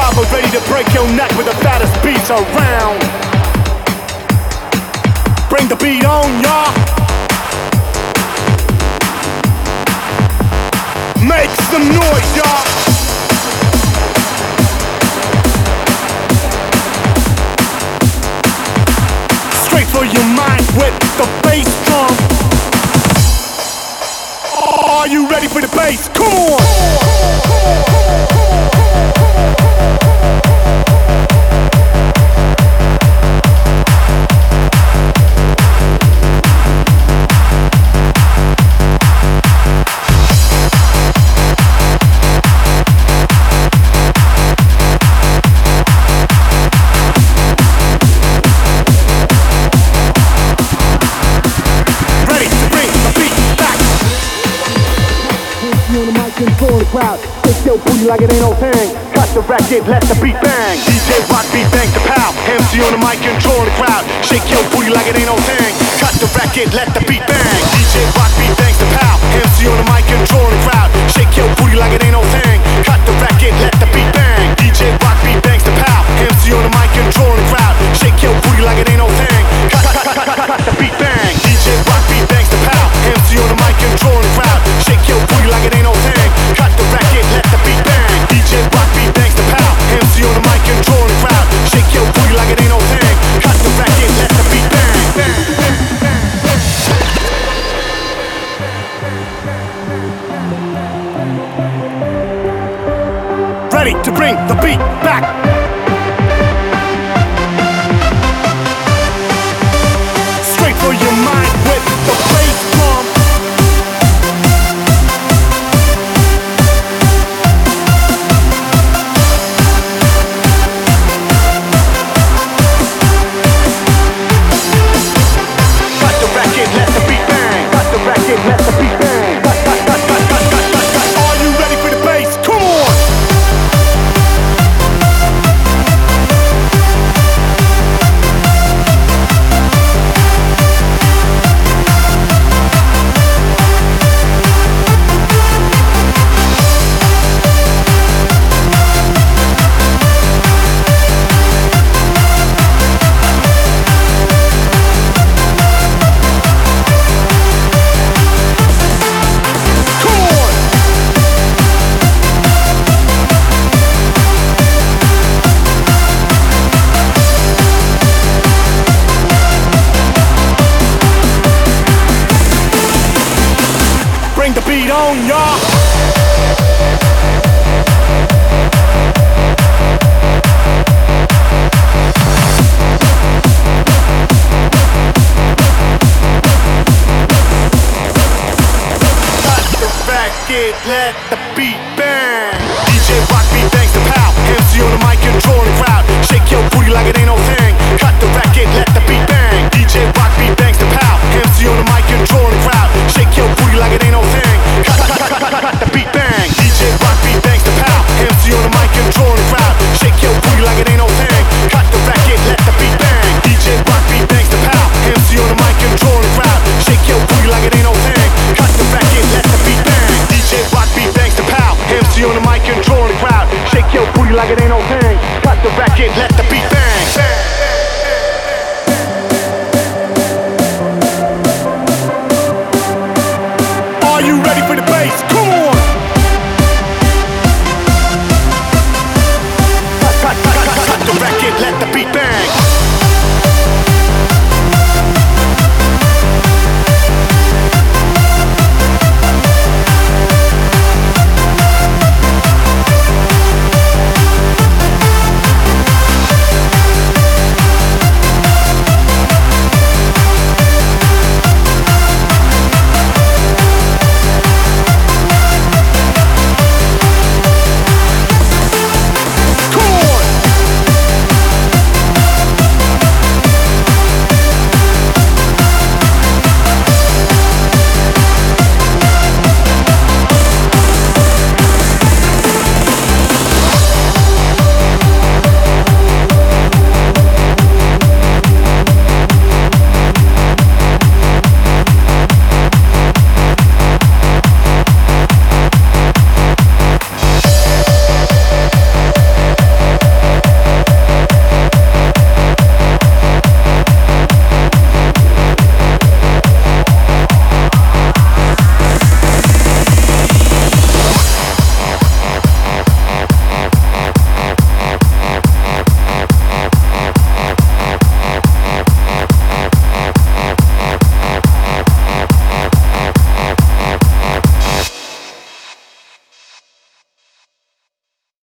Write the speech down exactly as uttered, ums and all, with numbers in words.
Bravo, ready to break your neck with the fattest beats around. Bring the beat on, y'all. Make some noise, y'all. Straight for your mind with the bass drum. Are you ready for the bass? Come on! Control the crowd, shake your booty like it ain't no thing. Cut the record, let the beat bang. D J Rock beat bangs the pow. M C on the mic, control the crowd. Shake your booty like it ain't no thing. Cut the record, let the beat bang. D J Rock beat bangs the pow. M C on the mic, control the crowd. Shake your booty like it ain't no thing. Cut the record, let the beat bang. D J Rock beat bangs the pow. M C on the mic, control the crowd. Shake your booty like it ain't no thing. Cut, cut, cut, cut, cut the beat bang. D J Rock beat bangs the pow. M C on the mic, control the crowd. Shake your booty like it ain't no thing. Cut the record, let the beat bang. D J Rock beat bangs the pow. M C on the mic, control the crowd. Shake your booty like it ain't no thing. Cut the record, let the beat bang. Ready to bring the beat back. Straight for your mind with the bass drum. Cut the record, let the beat bang. Cut the record, let the beat bang. Cut, cut, cut, cut, cut, cut, cut, cut. Are you ready for the bass? Come on! Bring the beat on, y'all. Cut the record, let the beat bang. D J Rock beat bangs the pow. M C on the mic, control the crowd. Shake your booty like it ain't no thing. Cut the record, let the beat bang. D J Rock beat bangs the pow. M C on the mic, control the crowd. Shake your booty like it ain't no thing. Cut, cut, cut, cut, cut, cut the beat bang. D J Rock beat bangs the pow. M C on the mic, control the crowd. Shake your booty like it ain't no thing. Cut the record, let the beat bang. D J Rock beat bangs the pow. M C on the mic, control the crowd. Shake your booty like it ain't no thing. Cut the record, let the beat bang. D J Rock beat bangs the pow. M C on the mic, control the crowd. Shake your booty like it ain't no thing. Cut the record, let the beat bang. Are you ready for the bass? Come on! Cut, cut, cut, cut, cut the record, let the beat bang.